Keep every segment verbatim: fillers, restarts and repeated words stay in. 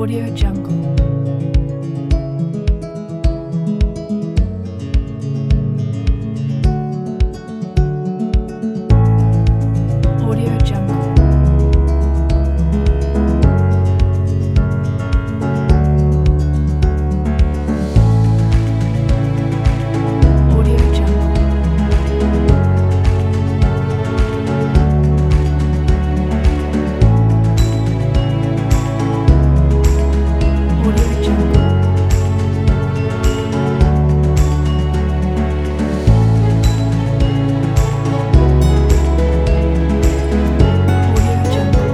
Audio Jungle. Audio Jungle. Audio Jungle. Audio Jungle. Audio Jungle.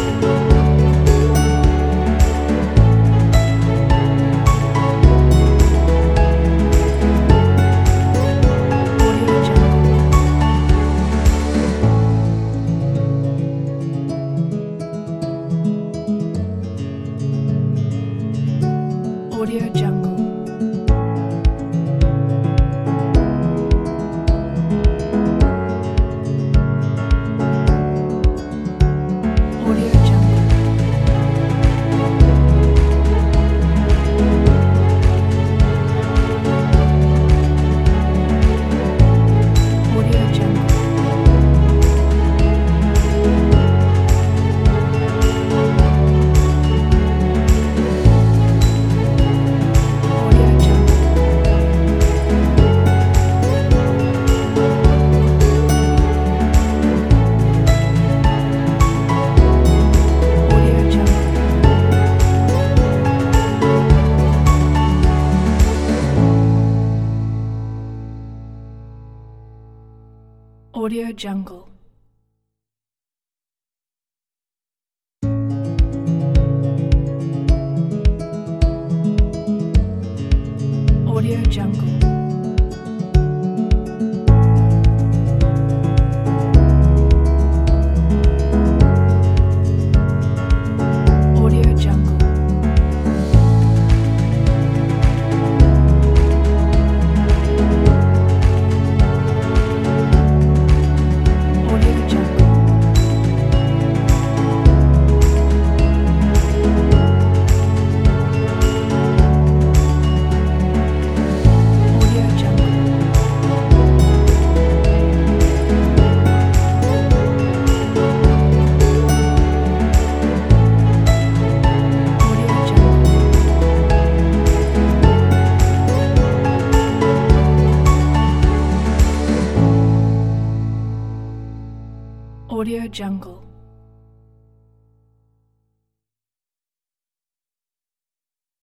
Audio Jungle. Audio Jungle. Audio Jungle. Audio Jungle. Audio Jungle. Audio Jungle. Audio Jungle. Audio Jungle. Audio Jungle. Audio Jungle. Audio Jungle. Audio Jungle. Audio Jungle.